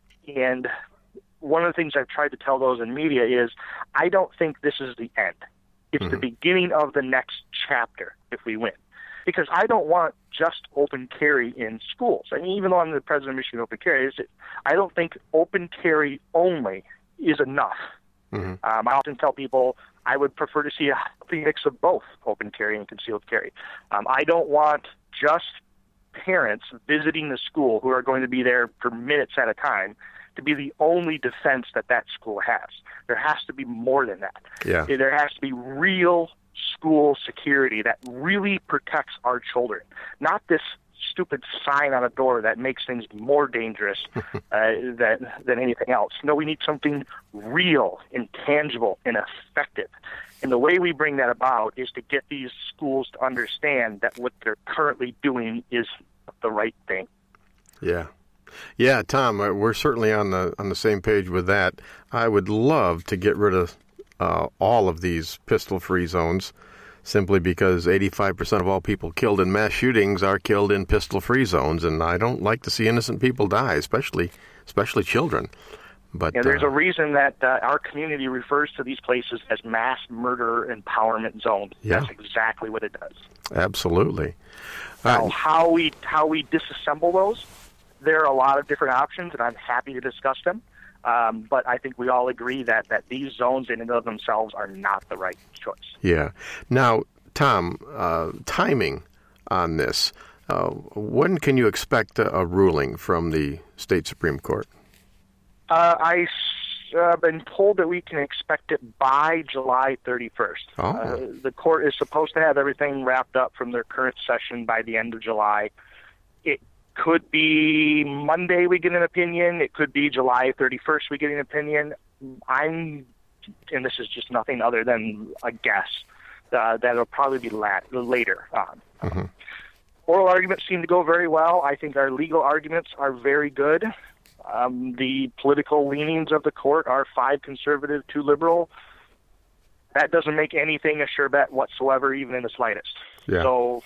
S5: And one of the things I've tried to tell those in media is I don't think this is the end. It's mm-hmm. the beginning of the next chapter if we win. Because I don't want just open carry in schools. I mean, even though I'm the president of Michigan Open Carry, I don't think open carry only is enough. Mm-hmm. Um, I often tell people I would prefer to see a healthy mix of both open carry and concealed carry. Um, I don't want just parents visiting the school who are going to be there for minutes at a time to be the only defense that that school has. There has to be more than that.
S2: Yeah.
S5: There has to be real school security that really protects our children, not this stupid sign on a door that makes things more dangerous uh, than, than anything else. No, we need something real and tangible and effective. And the way we bring that about is to get these schools to understand that what they're currently doing is the right thing.
S2: Yeah. Yeah, Tom, we're certainly on the on the same page with that. I would love to get rid of uh, all of these pistol-free zones, simply because eighty-five percent of all people killed in mass shootings are killed in pistol-free zones, and I don't like to see innocent people die, especially especially children. But
S5: yeah, there's
S2: uh,
S5: a reason that uh, our community refers to these places as mass murder empowerment zones.
S2: Yeah.
S5: That's exactly what it does.
S2: Absolutely.
S5: Now,
S2: Uh,
S5: how we how we disassemble those, there are a lot of different options, and I'm happy to discuss them. Um, but I think we all agree that, that these zones in and of themselves are not the right choice.
S2: Yeah. Now, Tom, uh, timing on this. Uh, when can you expect a, a ruling from the state Supreme Court?
S5: Uh, I've uh, been told that we can expect it by July thirty-first.
S2: Oh.
S5: Uh, the court is supposed to have everything wrapped up from their current session by the end of July. It could be Monday we get an opinion. It could be July thirty-first we get an opinion. I'm, and this is just nothing other than a guess, uh, that it'll probably be lat- later on. Mm-hmm. Oral arguments seem to go very well. I think our legal arguments are very good. Um, the political leanings of the court are five conservative, two liberal. That doesn't make anything a sure bet whatsoever, even in the slightest.
S2: Yeah.
S5: So,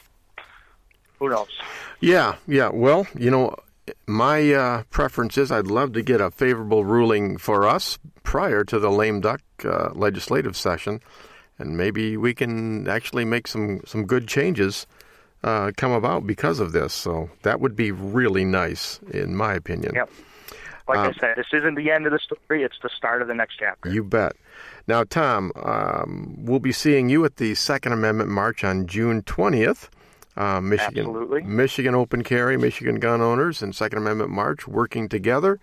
S5: who knows?
S2: Yeah, yeah. Well, you know, my uh, preference is I'd love to get a favorable ruling for us prior to the lame duck uh, legislative session, and maybe we can actually make some, some good changes uh, come about because of this. So that would be really nice, in my opinion.
S5: Yep. Like
S2: um,
S5: I said, this isn't the end of the story. It's the start of the next chapter.
S2: You bet. Now, Tom, um, we'll be seeing you at the Second Amendment March on June twentieth. Uh, Michigan,
S5: Absolutely.
S2: Michigan Open Carry, Michigan Gun Owners, and Second Amendment March working together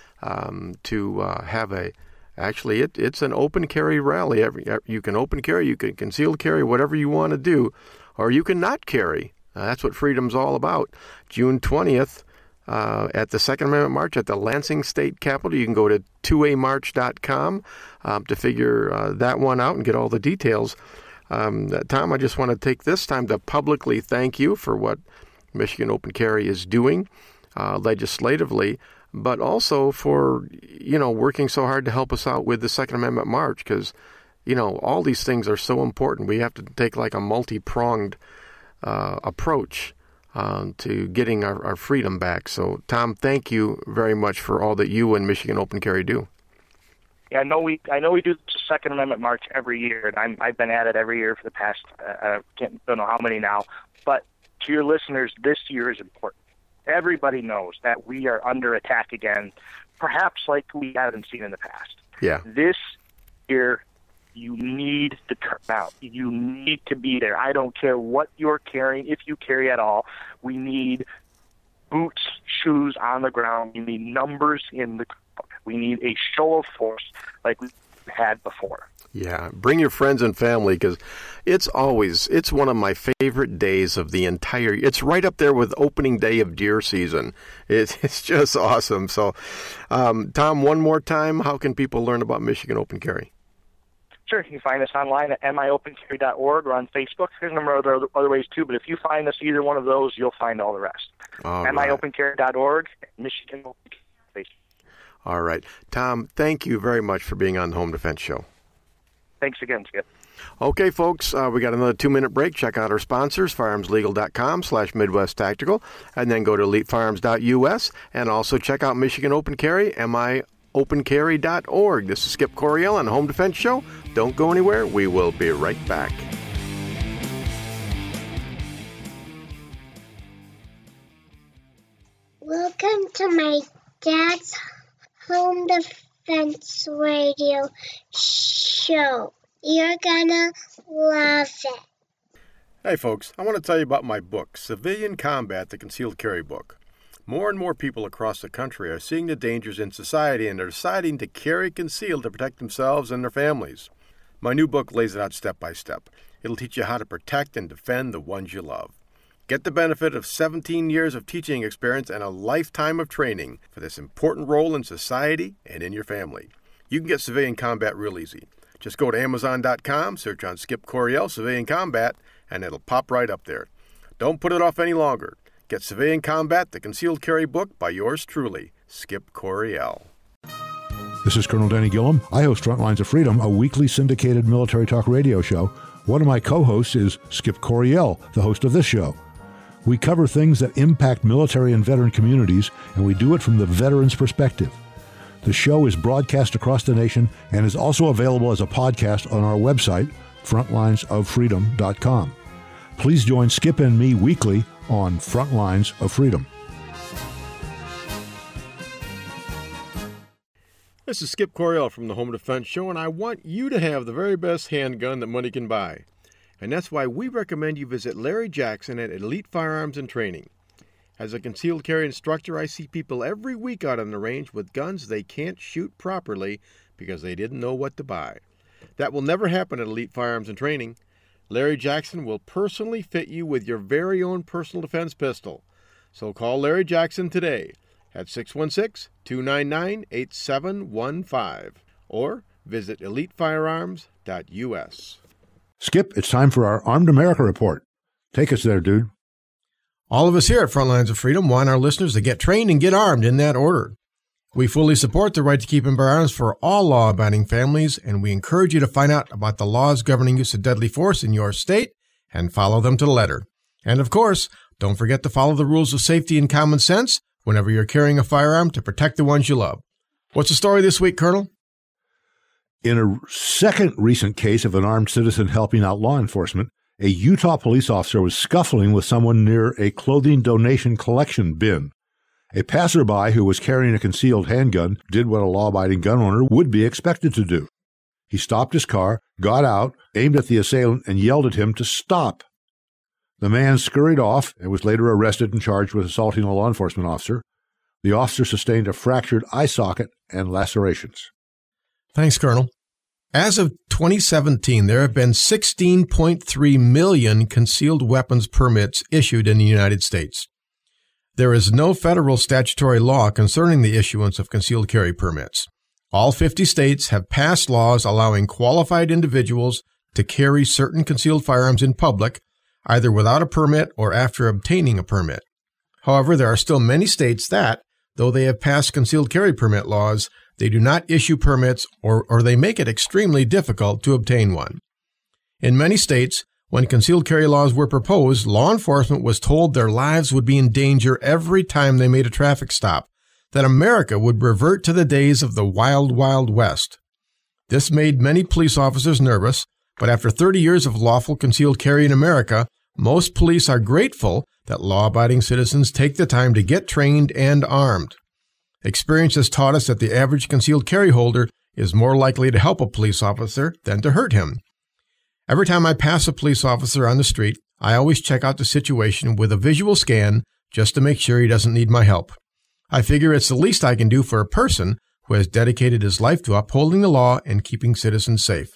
S2: um, to uh, have a. Actually, it, it's an open carry rally. Every you can open carry, you can concealed carry, whatever you want to do, or you can not carry. Uh, that's what freedom's all about. June twentieth. Uh, at the Second Amendment March at the Lansing State Capitol. You can go to two a march dot com um, to figure uh, that one out and get all the details. Um, Tom, I just want to take this time to publicly thank you for what Michigan Open Carry is doing uh, legislatively, but also for, you know, working so hard to help us out with the Second Amendment March, because, you know, all these things are so important. We have to take like a multi-pronged uh, approach Uh, to getting our, our freedom back. So, Tom, thank you very much for all that you and Michigan Open Carry do.
S5: Yeah, I know we I know we do the Second Amendment March every year, and I'm, I've been at it every year for the past, uh, I can't, don't know how many now. But to your listeners, this year is important. Everybody knows that we are under attack again, perhaps like we haven't seen in the past.
S2: Yeah.
S5: This year, you need to turn out. You need to be there. I don't care what you're carrying, if you carry at all. We need boots, shoes on the ground. We need numbers in the crowd. We need a show of force like we had before.
S2: Yeah, bring your friends and family, because it's always, it's one of my favorite days of the entire, it's right up there with opening day of deer season. It's, it's just awesome. So, um, Tom, one more time, how can people learn about Michigan Open Carry?
S5: Sure, you can find us online at m i open carry dot org or on Facebook. There's a number of other, other ways, too, but if you find us either one of those, you'll find all the rest.
S2: All
S5: m i open carry dot org, Michigan Open Carry.
S2: All right. Tom, thank you very much for being on the Home Defense Show.
S5: Thanks again, Skip.
S2: Okay, folks, uh, we got another two-minute break. Check out our sponsors, firearms legal dot com slash Midwest Tactical, and then go to elite firearms dot u s, and also check out Michigan Open Carry, m i open carry dot org. This is Skip Coryell on the Home Defense Show. Don't go anywhere. We will be right back.
S8: Welcome to my dad's Home Defense Radio show. You're gonna love it.
S2: Hey, folks, I want to tell you about my book, Civilian Combat, the Concealed Carry Book. More and more people across the country are seeing the dangers in society and are deciding to carry concealed to protect themselves and their families. My new book lays it out step by step. It'll teach you how to protect and defend the ones you love. Get the benefit of seventeen years of teaching experience and a lifetime of training for this important role in society and in your family. You can get Civilian Combat real easy. Just go to amazon dot com, search on Skip Coryell Civilian Combat, and it'll pop right up there. Don't put it off any longer. Get Civilian Combat, the Concealed Carry Book by yours truly, Skip Coryell.
S4: This is Colonel Denny Gillum. I host Frontlines of Freedom, a weekly syndicated military talk radio show. One of my co-hosts is Skip Coryell, the host of this show. We cover things that impact military and veteran communities, and we do it from the veteran's perspective. The show is broadcast across the nation and is also available as a podcast on our website, frontlines of freedom dot com. Please join Skip and me weekly on Frontlines of Freedom.
S2: This is Skip Coryell from the Home Defense Show, and I want you to have the very best handgun that money can buy. And that's why we recommend you visit Larry Jackson at Elite Firearms and Training. As a concealed carry instructor, I see people every week out on the range with guns they can't shoot properly because they didn't know what to buy. That will never happen at Elite Firearms and Training. Larry Jackson will personally fit you with your very own personal defense pistol. So call Larry Jackson today at six one six, two nine nine, eight seven one five or visit elite firearms dot U S.
S4: Skip, it's time for our Armed America Report. Take us there, dude.
S9: All of us here at Frontlines of Freedom want our listeners to get trained and get armed in that order. We fully support the right to keep and bear arms for all law-abiding families, and we encourage you to find out about the laws governing use of deadly force in your state and follow them to the letter. And of course, don't forget to follow the rules of safety and common sense whenever you're carrying a firearm to protect the ones you love. What's the story this week, Colonel?
S4: In a second recent case of an armed citizen helping out law enforcement, a Utah police officer was scuffling with someone near a clothing donation collection bin. A passerby who was carrying a concealed handgun did what a law-abiding gun owner would be expected to do. He stopped his car, got out, aimed at the assailant, and yelled at him to stop. The man scurried off and was later arrested and charged with assaulting a law enforcement officer. The officer sustained a fractured eye socket and lacerations.
S9: Thanks, Colonel. As of twenty seventeen, there have been sixteen point three million concealed weapons permits issued in the United States. There is no federal statutory law concerning the issuance of concealed carry permits. All fifty states have passed laws allowing qualified individuals to carry certain concealed firearms in public, either without a permit or after obtaining a permit. However, there are still many states that, though they have passed concealed carry permit laws, they do not issue permits or, or they make it extremely difficult to obtain one. In many states, when concealed carry laws were proposed, law enforcement was told their lives would be in danger every time they made a traffic stop, that America would revert to the days of the wild, wild West. This made many police officers nervous, but after thirty years of lawful concealed carry in America, most police are grateful that law-abiding citizens take the time to get trained and armed. Experience has taught us that the average concealed carry holder is more likely to help a police officer than to hurt him. Every time I pass a police officer on the street, I always check out the situation with a visual scan just to make sure he doesn't need my help. I figure it's the least I can do for a person who has dedicated his life to upholding the law and keeping citizens safe.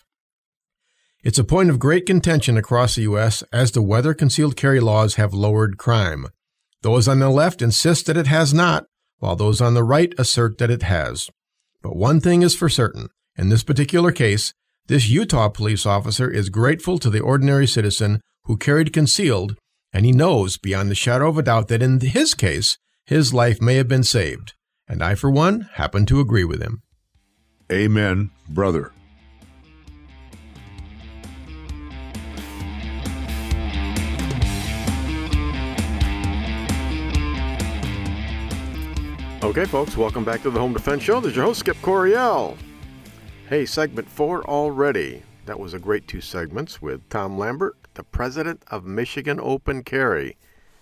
S9: It's a point of great contention across the U S as to whether concealed carry laws have lowered crime. Those on the left insist that it has not, while those on the right assert that it has. But one thing is for certain. In this particular case, this Utah police officer is grateful to the ordinary citizen who carried concealed, and he knows beyond the shadow of a doubt that in his case, his life may have been saved. And I, for one, happen to agree with him.
S4: Amen, brother.
S2: Okay, folks, welcome back to the Home Defense Show. This is your host, Skip Coryell. Hey, segment four already. That was a great two segments with Tom Lambert, the president of Michigan Open Carry.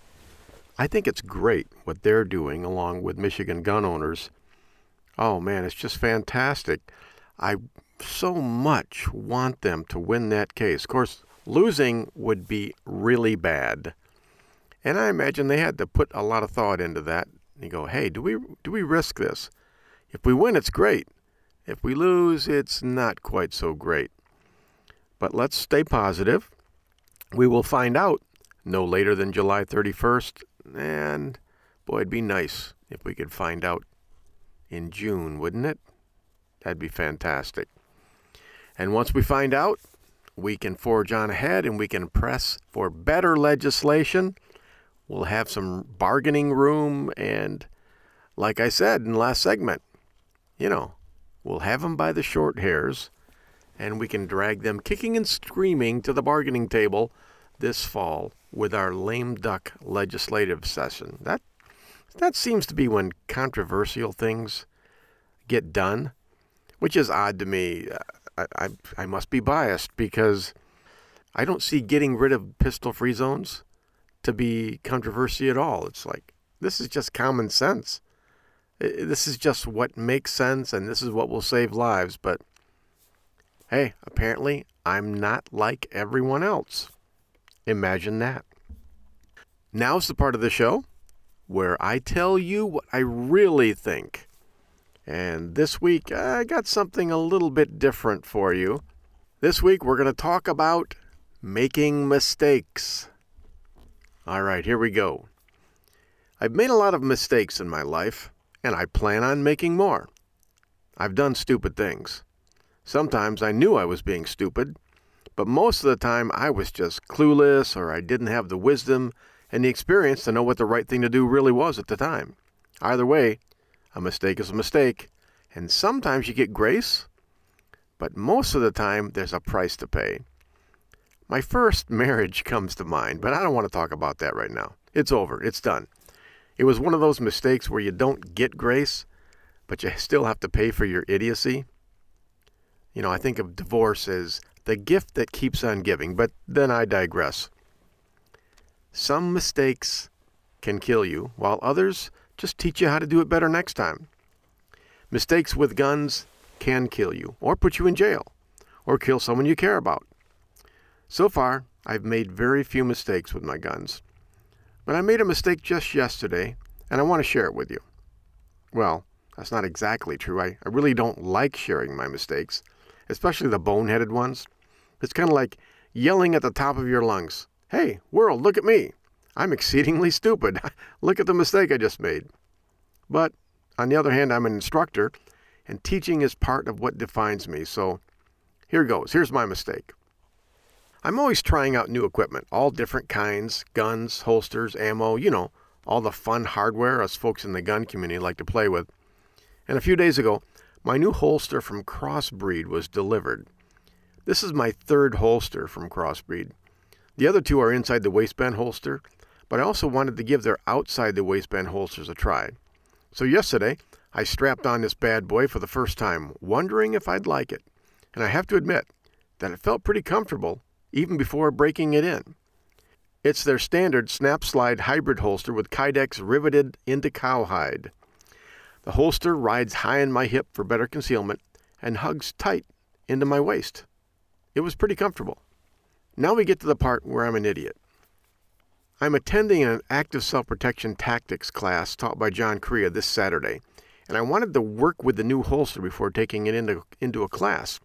S2: I think it's great what they're doing along with Michigan gun owners. Oh, man, it's just fantastic. I so much want them to win that case. Of course, losing would be really bad. And I imagine they had to put a lot of thought into that. You go, hey, do we do we risk this? If we win, it's great. If we lose, it's not quite so great. But let's stay positive. We will find out no later than July thirty-first. And, boy, it'd be nice if we could find out in June, wouldn't it? That'd be fantastic. And once we find out, we can forge on ahead and we can press for better legislation. We'll have some bargaining room, and like I said in the last segment, you know, we'll have them by the short hairs, and we can drag them kicking and screaming to the bargaining table this fall with our lame duck legislative session. That that seems to be when controversial things get done, which is odd to me. I, I, I must be biased because I don't see getting rid of pistol-free zones to be controversy at all. It's like, this is just common sense. This is just what makes sense, and this is what will save lives. But, hey, apparently I'm not like everyone else. Imagine that. Now's the part of the show where I tell you what I really think. And this week, I got something a little bit different for you. This week, we're going to talk about making mistakes. All right, here we go. I've made a lot of mistakes in my life, and I plan on making more. I've done stupid things. Sometimes I knew I was being stupid, but most of the time I was just clueless, or I didn't have the wisdom and the experience to know what the right thing to do really was at the time. Either way, a mistake is a mistake, and sometimes you get grace, but most of the time there's a price to pay. My first marriage comes to mind, but I don't want to talk about that right now. It's over. It's done. It was one of those mistakes where you don't get grace, but you still have to pay for your idiocy. You know, I think of divorce as the gift that keeps on giving, but then I digress. Some mistakes can kill you, while others just teach you how to do it better next time. Mistakes with guns can kill you, or put you in jail, or kill someone you care about. So far, I've made very few mistakes with my guns. But I made a mistake just yesterday, and I want to share it with you. Well, that's not exactly true. I, I really don't like sharing my mistakes, especially the boneheaded ones. It's kind of like yelling at the top of your lungs, "Hey, world, look at me. I'm exceedingly stupid. Look at the mistake I just made." But on the other hand, I'm an instructor, and teaching is part of what defines me. So here goes. Here's my mistake. I'm always trying out new equipment, all different kinds, guns, holsters, ammo, you know, all the fun hardware us folks in the gun community like to play with. And a few days ago, my new holster from Crossbreed was delivered. This is my third holster from Crossbreed. The other two are inside the waistband holster, but I also wanted to give their outside the waistband holsters a try. So yesterday, I strapped on this bad boy for the first time, wondering if I'd like it. And I have to admit that it felt pretty comfortable, even before breaking it in. It's their standard snap-slide hybrid holster with Kydex riveted into cowhide. The holster rides high in my hip for better concealment and hugs tight into my waist. It was pretty comfortable. Now we get to the part where I'm an idiot. I'm attending an active self-protection tactics class taught by John Correa this Saturday, and I wanted to work with the new holster before taking it into, into a class.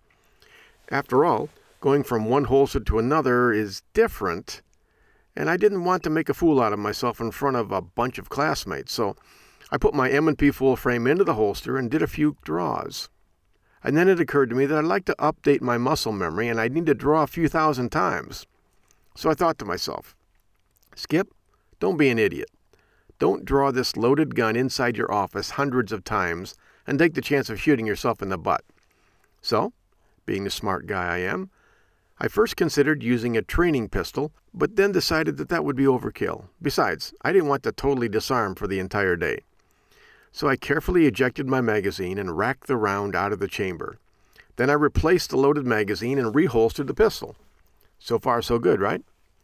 S2: After all, going from one holster to another is different, and I didn't want to make a fool out of myself in front of a bunch of classmates, so I put my M and P full frame into the holster and did a few draws. And then it occurred to me that I'd like to update my muscle memory, and I'd need to draw a few thousand times. So I thought to myself, Skip, don't be an idiot. Don't draw this loaded gun inside your office hundreds of times and take the chance of shooting yourself in the butt. So, being the smart guy I am, I first considered using a training pistol, but then decided that that would be overkill. Besides, I didn't want to totally disarm for the entire day. So I carefully ejected my magazine and racked the round out of the chamber. Then I replaced the loaded magazine and reholstered the pistol. So far, so good, right?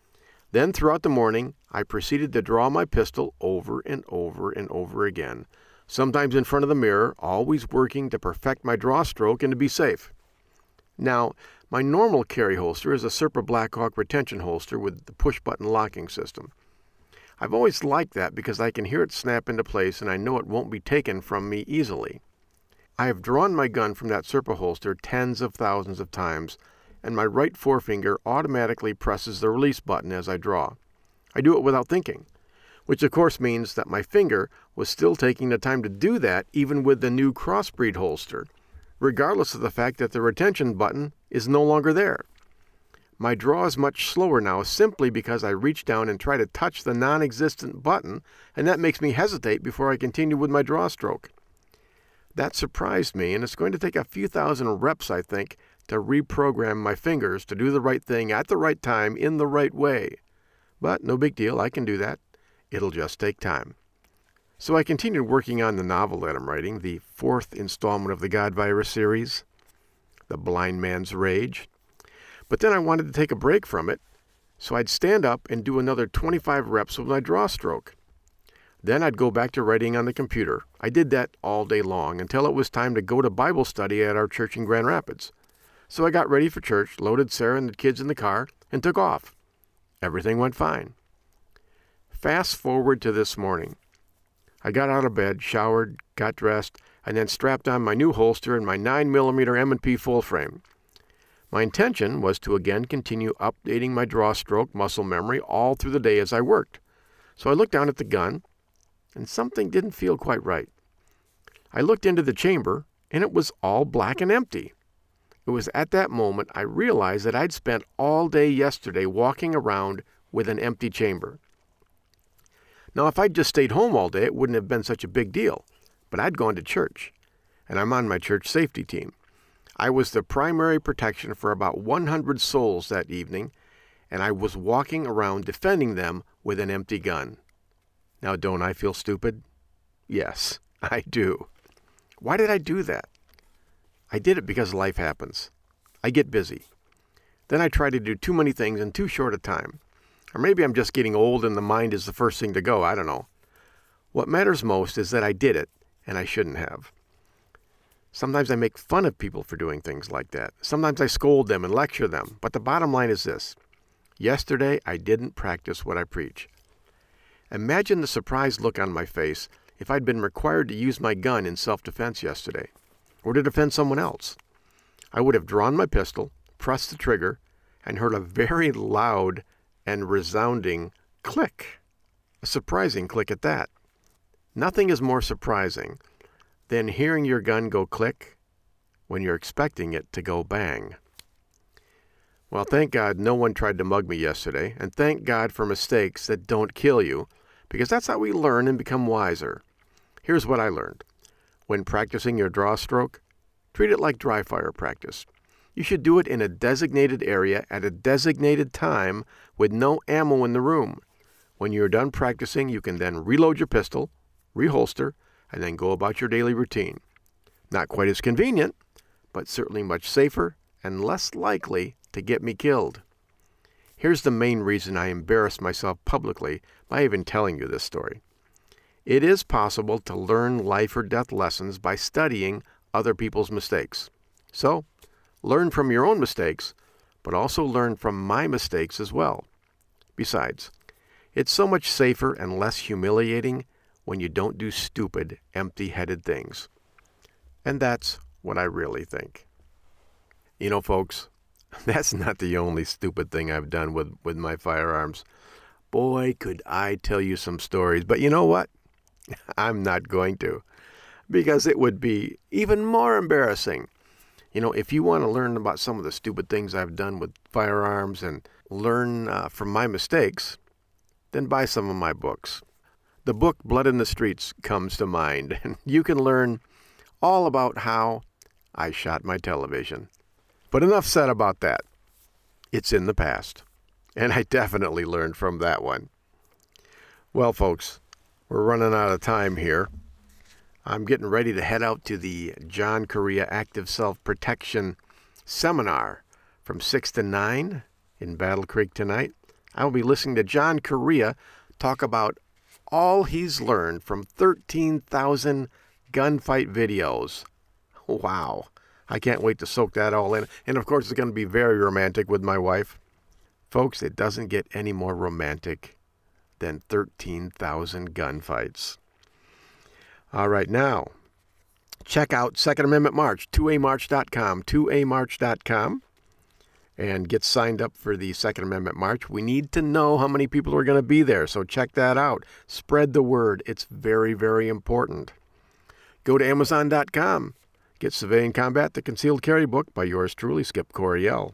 S2: Then throughout the morning, I proceeded to draw my pistol over and over and over again, sometimes in front of the mirror, always working to perfect my draw stroke and to be safe. Now, my normal carry holster is a Serpa Blackhawk retention holster with the push-button locking system. I've always liked that because I can hear it snap into place and I know it won't be taken from me easily. I have drawn my gun from that Serpa holster tens of thousands of times, and my right forefinger automatically presses the release button as I draw. I do it without thinking, which of course means that my finger was still taking the time to do that even with the new Crossbreed holster, regardless of the fact that the retention button is no longer there. My draw is much slower now simply because I reach down and try to touch the non-existent button, and that makes me hesitate before I continue with my draw stroke. That surprised me, and it's going to take a few thousand reps, I think, to reprogram my fingers to do the right thing at the right time in the right way. But no big deal, I can do that. It'll just take time. So I continued working on the novel that I'm writing, the fourth installment of the God Virus series, The Blind Man's Rage. But then I wanted to take a break from it, so I'd stand up and do another twenty-five reps with my draw stroke. Then I'd go back to writing on the computer. I did that all day long until it was time to go to Bible study at our church in Grand Rapids. So I got ready for church, loaded Sarah and the kids in the car, and took off. Everything went fine. Fast forward to this morning. I got out of bed, showered, got dressed, and then strapped on my new holster and my nine millimeter M and P full frame. My intention was to again continue updating my draw stroke muscle memory all through the day as I worked. So I looked down at the gun, and something didn't feel quite right. I looked into the chamber, and it was all black and empty. It was at that moment I realized that I'd spent all day yesterday walking around with an empty chamber. Now, if I'd just stayed home all day, it wouldn't have been such a big deal, but I'd gone to church, and I'm on my church safety team. I was the primary protection for about one hundred souls that evening, and I was walking around defending them with an empty gun. Now, don't I feel stupid? Yes, I do. Why did I do that? I did it because life happens. I get busy. Then I try to do too many things in too short a time. Or maybe I'm just getting old and the mind is the first thing to go. I don't know. What matters most is that I did it, and I shouldn't have. Sometimes I make fun of people for doing things like that. Sometimes I scold them and lecture them. But the bottom line is this. Yesterday, I didn't practice what I preach. Imagine the surprised look on my face if I'd been required to use my gun in self-defense yesterday, or to defend someone else. I would have drawn my pistol, pressed the trigger, and heard a very loud and resounding click. A surprising click at that. Nothing is more surprising than hearing your gun go click when you're expecting it to go bang. Well, thank God no one tried to mug me yesterday, and thank God for mistakes that don't kill you, because that's how we learn and become wiser. Here's what I learned. When practicing your draw stroke, treat it like dry fire practice. You should do it in a designated area at a designated time with no ammo in the room. When you're done practicing, you can then reload your pistol, reholster, and then go about your daily routine. Not quite as convenient, but certainly much safer and less likely to get me killed. Here's the main reason I embarrassed myself publicly by even telling you this story. It is possible to learn life or death lessons by studying other people's mistakes. So, learn from your own mistakes, but also learn from my mistakes as well. Besides, it's so much safer and less humiliating when you don't do stupid, empty-headed things. And that's what I really think. You know, folks, that's not the only stupid thing I've done with, with my firearms. Boy, could I tell you some stories. But you know what? I'm not going to, because it would be even more embarrassing. You know, if you want to learn about some of the stupid things I've done with firearms and learn uh, from my mistakes, then buy some of my books. The book Blood in the Streets comes to mind, and you can learn all about how I shot my television. But enough said about that. It's in the past, and I definitely learned from that one. Well, folks, we're running out of time here. I'm getting ready to head out to the John Correia Active Self-Protection Seminar from six to nine in Battle Creek tonight. I will be listening to John Correia talk about all he's learned from thirteen thousand gunfight videos. Wow. I can't wait to soak that all in. And of course, it's going to be very romantic with my wife. Folks, it doesn't get any more romantic than thirteen thousand gunfights. All right, now, check out Second Amendment March, two a march dot com, two a march dot com, and get signed up for the Second Amendment March. We need to know how many people are going to be there, so check that out. Spread the word. It's very, very important. Go to amazon dot com. Get Civilian Combat, the Concealed Carry book by yours truly, Skip Coryell.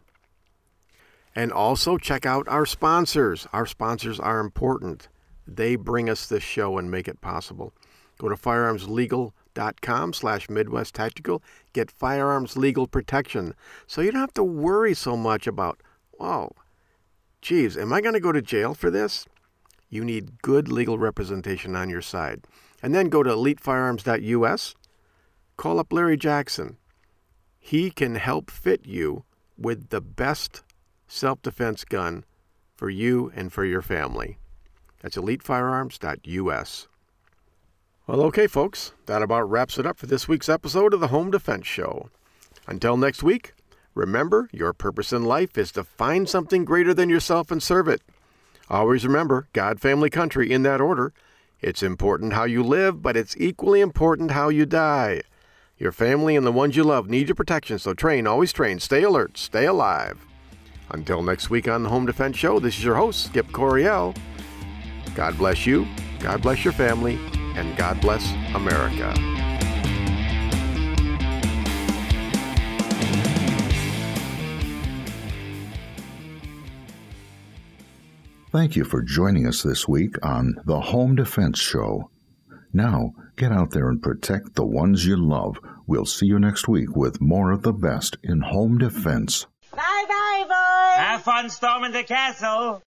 S2: And also check out our sponsors. Our sponsors are important. They bring us this show and make it possible. Go to firearms legal dot com slash Midwest Tactical. Get firearms legal protection. So you don't have to worry so much about, oh, geez, am I going to go to jail for this? You need good legal representation on your side. And then go to elite firearms dot U S. Call up Larry Jackson. He can help fit you with the best self-defense gun for you and for your family. That's elite firearms dot U S. Well, okay, folks, that about wraps it up for this week's episode of the Home Defense Show. Until next week, remember, your purpose in life is to find something greater than yourself and serve it. Always remember, God, family, country, in that order. It's important how you live, but it's equally important how you die. Your family and the ones you love need your protection, so train, always train, stay alert, stay alive. Until next week on the Home Defense Show, this is your host, Skip Coryell. God bless you, God bless your family, and God bless America.
S1: Thank you for joining us this week on the Home Defense Show. Now, get out there and protect the ones you love. We'll see you next week with more of the best in home defense.
S10: Bye-bye, boys! Have fun storming the castle!